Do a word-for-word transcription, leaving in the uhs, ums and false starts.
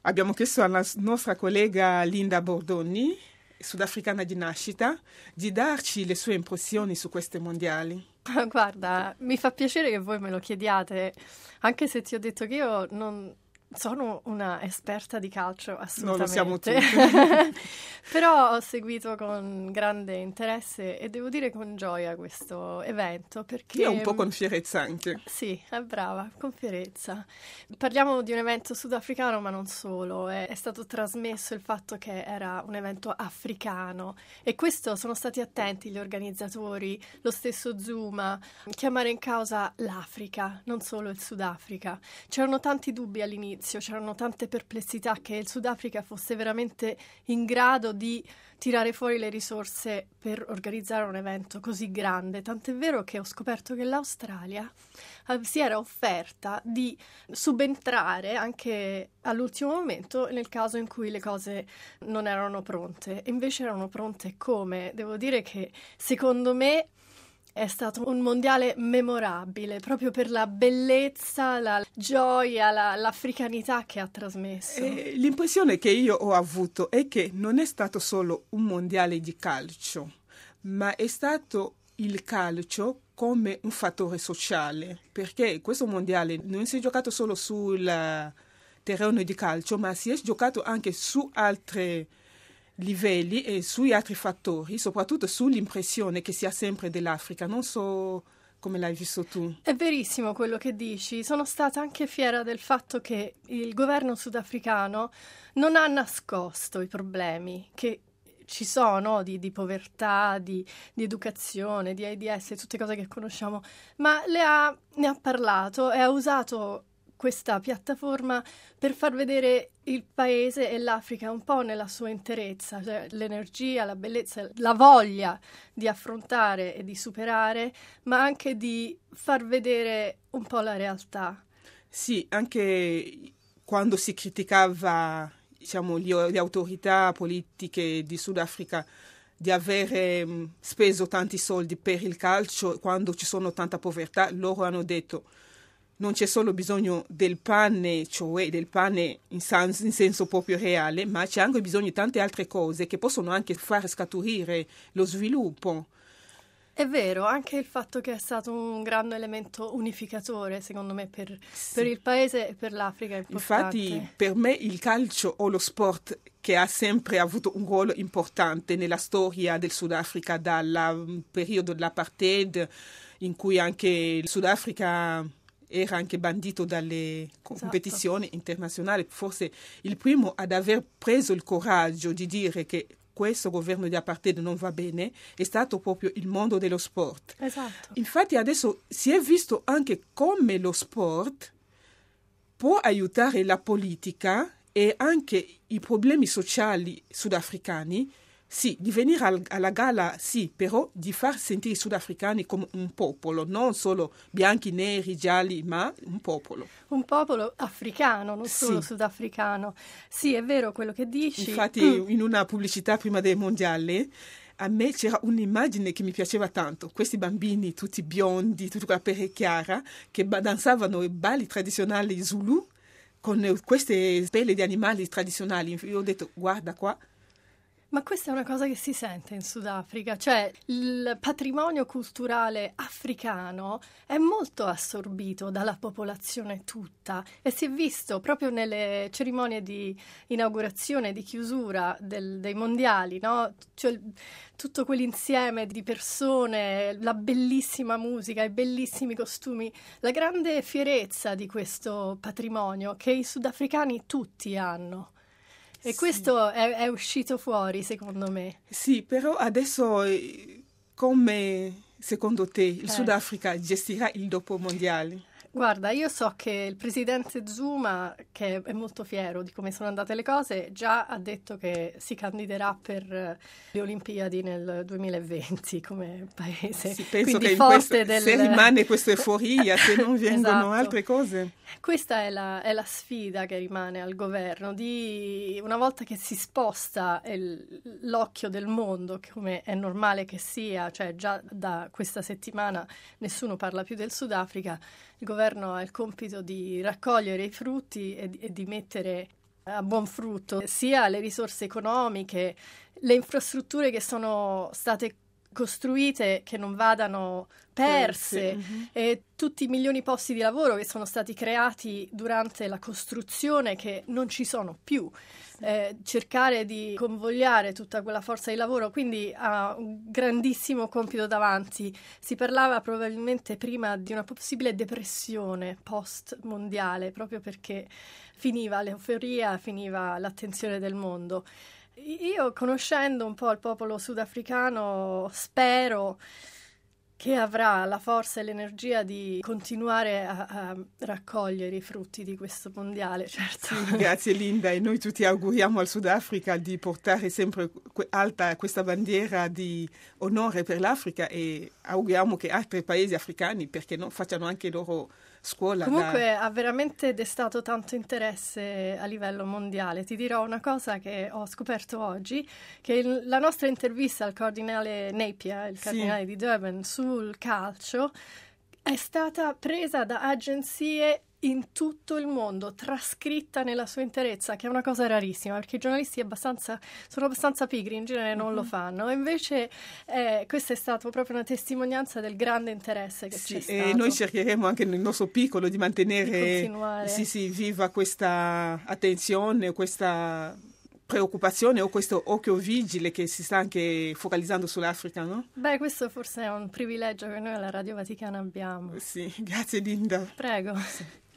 Abbiamo chiesto alla s- nostra collega Linda Bordoni, sudafricana di nascita, di darci le sue impressioni su questi mondiali. Guarda, mi fa piacere che voi me lo chiediate, anche se ti ho detto che io non sono una esperta di calcio, Non lo siamo assolutamente. tutti. Però ho seguito con grande interesse e devo dire con gioia questo evento perché... Io un po' con fierezza anche. Sì, è brava, con fierezza. Parliamo di un evento sudafricano, ma non solo. È, è stato trasmesso il fatto che era un evento africano e questo sono stati attenti gli organizzatori, lo stesso Zuma, chiamare in causa l'Africa, non solo il Sudafrica. C'erano tanti dubbi all'inizio, c'erano tante perplessità che il Sudafrica fosse veramente in grado di tirare fuori le risorse per organizzare un evento così grande, tant'è vero che ho scoperto che l'Australia eh, si era offerta di subentrare anche all'ultimo momento nel caso in cui le cose non erano pronte, e invece erano pronte come? Devo dire che secondo me è stato un mondiale memorabile, proprio per la bellezza, la gioia, la, l'africanità che ha trasmesso. E l'impressione che io ho avuto è che non è stato solo un mondiale di calcio, ma è stato il calcio come un fattore sociale, perché questo mondiale non si è giocato solo sul terreno di calcio, ma si è giocato anche su altri livelli e sui altri fattori, soprattutto sull'impressione che si ha sempre dell'Africa. Non so come l'hai visto tu. È verissimo quello che dici. Sono stata anche fiera del fatto che il governo sudafricano non ha nascosto i problemi che ci sono di, di povertà, di, di educazione, di AIDS, tutte cose che conosciamo, ma le ha, ne ha parlato e ha usato questa piattaforma per far vedere il paese e l'Africa un po' nella sua interezza, cioè l'energia, la bellezza, la voglia di affrontare e di superare, ma anche di far vedere un po' la realtà. Sì, anche quando si criticava, diciamo, le, le autorità politiche di Sudafrica di avere mh, speso tanti soldi per il calcio, quando ci sono tanta povertà, loro hanno detto non c'è solo bisogno del pane, cioè del pane in, sans- in senso proprio reale, ma c'è anche bisogno di tante altre cose che possono anche far scaturire lo sviluppo. È vero, anche il fatto che è stato un grande elemento unificatore, secondo me, per, Sì. per il paese e per l'Africa è importante. Infatti, per me il calcio o lo sport che ha sempre avuto un ruolo importante nella storia del Sudafrica dal periodo dell'apartheid, in cui anche il Sudafrica era anche bandito dalle competizioni Esatto. internazionali, forse il primo ad aver preso il coraggio di dire che questo governo di apartheid non va bene è stato proprio il mondo dello sport. Esatto. Infatti adesso si è visto anche come lo sport può aiutare la politica e anche i problemi sociali sudafricani, sì, di venire al, alla gala, sì, però di far sentire i sudafricani come un popolo, non solo bianchi, neri, gialli, ma un popolo. Un popolo africano, non Sì. solo sudafricano. Sì, è vero quello che dici. Infatti in una pubblicità prima del mondiale a me c'era un'immagine che mi piaceva tanto, questi bambini tutti biondi, tutti con la pelle chiara, che ba- danzavano i balli tradizionali Zulu con eh, queste pelle di animali tradizionali. Io ho detto, guarda qua. Ma questa è una cosa che si sente in Sudafrica, cioè il patrimonio culturale africano è molto assorbito dalla popolazione tutta e si è visto proprio nelle cerimonie di inaugurazione, di chiusura del, dei mondiali, no? Cioè, tutto quell'insieme di persone, la bellissima musica, i bellissimi costumi, la grande fierezza di questo patrimonio che i sudafricani tutti hanno. E Sì. questo è, è uscito fuori, secondo me. Sì, però adesso eh, come secondo te il Eh. Sudafrica gestirà il dopo mondiale? Guarda, io so che il presidente Zuma, che è molto fiero di come sono andate le cose, già ha detto che si candiderà per le Olimpiadi nel duemilaventi come paese. Sì, penso Quindi che in forte questo, del... se rimane questa euforia, se non vengono Esatto. altre cose. Questa è la, è la sfida che rimane al governo, di una volta che si sposta il, l'occhio del mondo, come è normale che sia, cioè già da questa settimana nessuno parla più del Sudafrica, il governo ha il compito di raccogliere i frutti e di, e di mettere a buon frutto, sia le risorse economiche, le infrastrutture che sono state costruite che non vadano perse, mm-hmm. e tutti i milioni di posti di lavoro che sono stati creati durante la costruzione che non ci sono più. Eh, cercare di convogliare tutta quella forza di lavoro, quindi ha un grandissimo compito davanti. Si parlava probabilmente prima di una possibile depressione post-mondiale, proprio perché finiva l'euforia, finiva l'attenzione del mondo. Io, conoscendo un po' il popolo sudafricano, spero che avrà la forza e l'energia di continuare a, a raccogliere i frutti di questo mondiale, certo. Sì, grazie Linda, e noi tutti auguriamo al Sudafrica di portare sempre alta questa bandiera di onore per l'Africa, e auguriamo che altri paesi africani, perché no, facciano anche loro scuola. Comunque da... ha veramente destato tanto interesse a livello mondiale. Ti dirò una cosa che ho scoperto oggi, che il, la nostra intervista al cardinale Napier, il cardinale sì. di Durban, sul calcio, è stata presa da agenzie in tutto il mondo, trascritta nella sua interezza, che è una cosa rarissima, perché i giornalisti abbastanza, sono abbastanza pigri, in genere non mm-hmm. lo fanno. E invece eh, questa è stata proprio una testimonianza del grande interesse che sì, c'è stato. E noi cercheremo anche nel nostro piccolo di mantenere di continuare. Sì, sì, viva questa attenzione, questa preoccupazione o questo occhio vigile che si sta anche focalizzando sull'Africa, no? Beh, questo forse è un privilegio che noi alla Radio Vaticana abbiamo. Sì, grazie Linda. Prego. Sì.